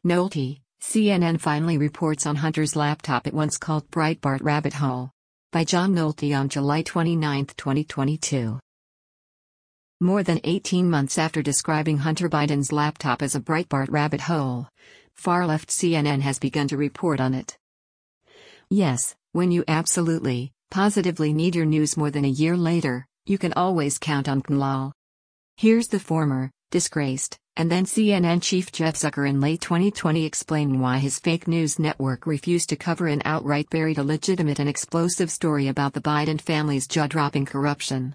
Nolte, CNN finally reports on Hunter's laptop it once called Breitbart Rabbit Hole. By John Nolte on July 29, 2022. More than 18 months after describing Hunter Biden's laptop as a Breitbart rabbit hole, far-left CNN has begun to report on it. Yes, when you absolutely, positively need your news more than a year later, you can always count on KNLAL. Here's the former, disgraced, and then CNN chief Jeff Zucker in late 2020 explaining why his fake news network refused to cover and outright buried a legitimate and explosive story about the Biden family's jaw-dropping corruption.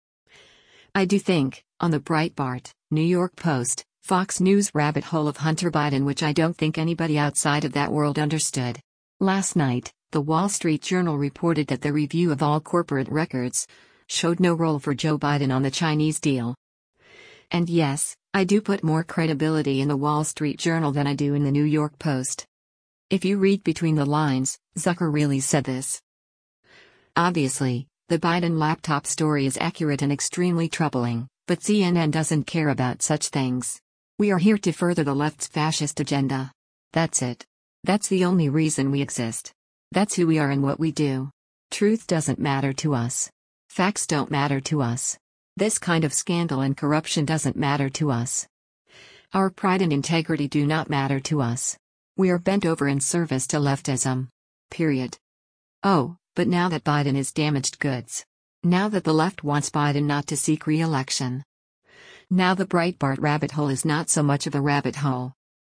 I do think, on the Breitbart, New York Post, Fox News rabbit hole of Hunter Biden, which I don't think anybody outside of that world understood. Last night, the Wall Street Journal reported that the review of all corporate records showed no role for Joe Biden on the Chinese deal. And yes, I do put more credibility in the Wall Street Journal than I do in the New York Post. If you read between the lines, Zucker really said this. Obviously, the Biden laptop story is accurate and extremely troubling, but CNN doesn't care about such things. We are here to further the left's fascist agenda. That's it. That's the only reason we exist. That's who we are and what we do. Truth doesn't matter to us. Facts don't matter to us. This kind of scandal and corruption doesn't matter to us. Our pride and integrity do not matter to us. We are bent over in service to leftism. Period. Oh, but now that Biden is damaged goods. Now that the left wants Biden not to seek re-election. Now the Breitbart rabbit hole is not so much of a rabbit hole.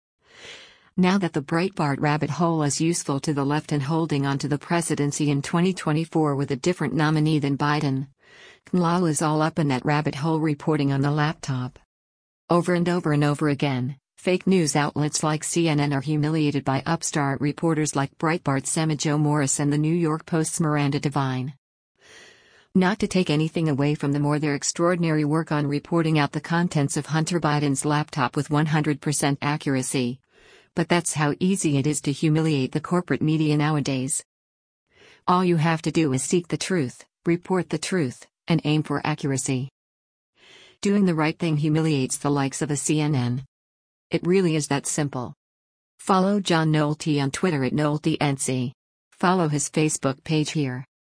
Now that the Breitbart rabbit hole is useful to the left in holding on to the presidency in 2024 with a different nominee than Biden, KNLAL is all up in that rabbit hole reporting on the laptop. Over and over and over again, fake news outlets like CNN are humiliated by upstart reporters like Breitbart's Emma Jo Morris and the New York Post's Miranda Devine. Not to take anything away from them or their extraordinary work on reporting out the contents of Hunter Biden's laptop with 100% accuracy, but that's how easy it is to humiliate the corporate media nowadays. All you have to do is seek the truth, report the truth, and aim for accuracy. Doing the right thing humiliates the likes of a CNN. It really is that simple. Follow John Nolte on Twitter at NolteNC. Follow his Facebook page here.